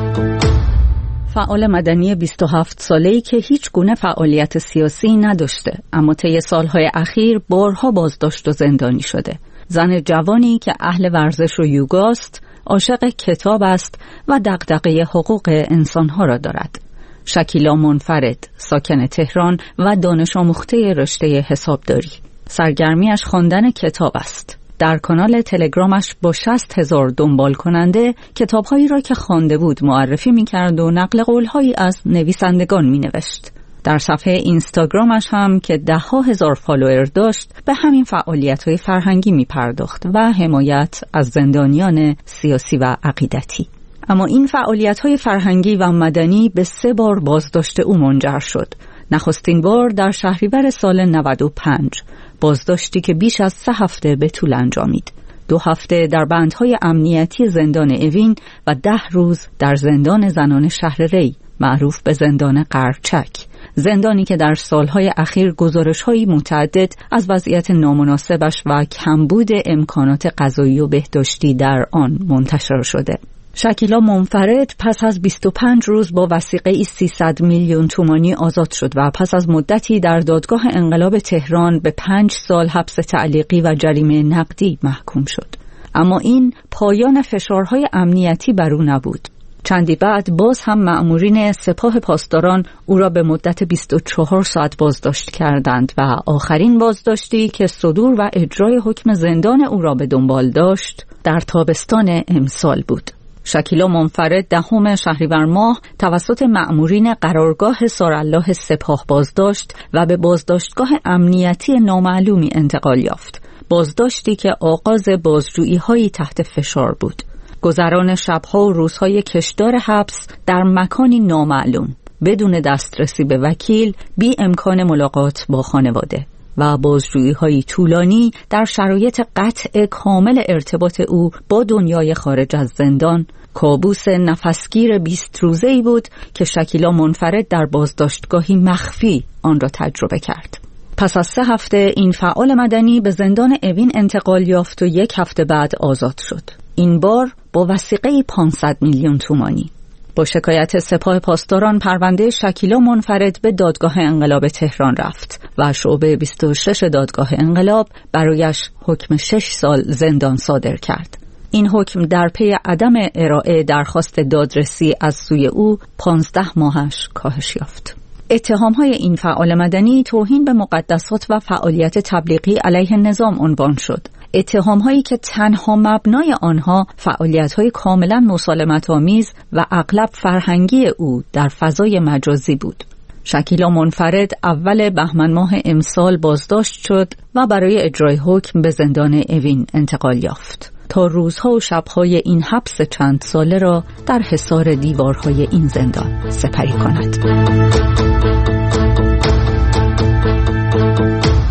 فعال مدنی 27 ساله‌ای که هیچ گونه فعالیت سیاسی نداشته، اما طی سالهای اخیر بارها بازداشت و زندانی شده. زن جوانی که اهل ورزش و یوگاست، عاشق کتاب است و دغدغه حقوق انسانها را دارد. شکیلا منفرد، ساکن تهران و دانش آموخته رشته حسابداری. سرگرمیش خواندن کتاب است. در کانال تلگرامش با 60,000 دنبال کننده کتاب‌هایی را که خوانده بود معرفی می‌کرد و نقل قول‌هایی از نویسندگان می‌نوشت. در صفحه اینستاگرامش هم که 10,000 فالوور داشت به همین فعالیت‌های فرهنگی می‌پرداخت و حمایت از زندانیان سیاسی و عقیدتی. اما این فعالیت‌های فرهنگی و مدنی به 3 بار بازداشت او منجر شد. نخستین بار در شهریور سال 95، بازداشتی که بیش از 3 هفته به طول انجامید. 2 هفته در بندهای امنیتی زندان اوین و 10 روز در زندان زنان شهر ری، معروف به زندان قرچک. زندانی که در سالهای اخیر گزارش‌های متعدد از وضعیت نامناسبش و کمبود امکانات غذایی و بهداشتی در آن منتشر شده. شکیلا منفرد پس از 25 روز با وثیقه 300 میلیون تومانی آزاد شد و پس از مدتی در دادگاه انقلاب تهران به 5 سال حبس تعلیقی و جریمه نقدی محکوم شد. اما این پایان فشارهای امنیتی بر او نبود. چندی بعد باز هم مأمورین سپاه پاسداران او را به مدت 24 ساعت بازداشت کردند و آخرین بازداشتی که صدور و اجرای حکم زندان او را به دنبال داشت در تابستان امسال بود. شکیلا منفرد 10 شهریور ماه توسط مأمورین قرارگاه سارالله سپاه بازداشت و به بازداشتگاه امنیتی نامعلومی انتقال یافت. بازداشتی که آغاز بازجویی‌هایی تحت فشار بود. گذران شب‌ها و روزهای کشدار حبس در مکانی نامعلوم، بدون دسترسی به وکیل، بی امکان ملاقات با خانواده و بازجویی‌های طولانی در شرایط قطع کامل ارتباط او با دنیای خارج از زندان، کابوس نفسگیر 20 روزه‌ای بود که شکیلا منفرد در بازداشتگاهی مخفی آن را تجربه کرد. پس از 3 هفته این فعال مدنی به زندان اوین انتقال یافت و 1 هفته بعد آزاد شد. این بار با وثیقه 500 میلیون تومانی. با شکایت سپاه پاسداران پرونده شکیلا منفرد به دادگاه انقلاب تهران رفت و شعبه 26 دادگاه انقلاب برایش حکم 6 سال زندان صادر کرد. این حکم در پی عدم ارائه درخواست دادرسی از سوی او 15 ماهش کاهش یافت. اتهام‌های این فعال مدنی توهین به مقدسات و فعالیت تبلیغی علیه نظام عنوان شد. اتهام‌هایی که تنها مبنای آنها فعالیت‌های کاملاً مسالمت‌آمیز و اغلب فرهنگی او در فضای مجازی بود. شکیلا منفرد اول بهمن ماه امسال بازداشت شد و برای اجرای حکم به زندان اوین انتقال یافت تا روزها و شب‌های این حبس چند ساله را در حصار دیوارهای این زندان سپری کند.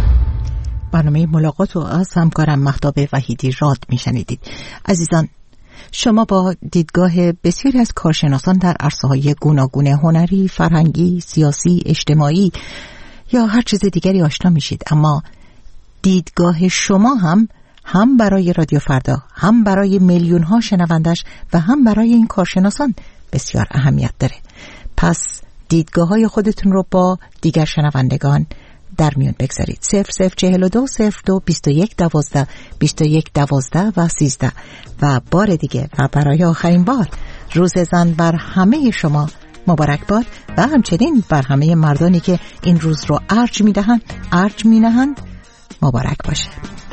برنامه ملاقات رو از همکارم مهتاب وحیدی راد میشنیدید. عزیزان، شما با دیدگاه بسیاری از کارشناسان در عرصه‌های گوناگون هنری، فرهنگی، سیاسی، اجتماعی یا هر چیز دیگری آشنا میشید، اما دیدگاه شما هم برای رادیو فردا، هم برای میلیون ها شنوندش و هم برای این کارشناسان بسیار اهمیت داره. پس دیدگاه های خودتون رو با دیگر شنوندگان در میون بگذارید. 0042 02 21 12 21 12 و 13. و بار دیگه و برای آخرین بار روز زن بر همه شما مبارک باد و همچنین بر همه مردانی که این روز رو ارج می نهند مبارک باشه.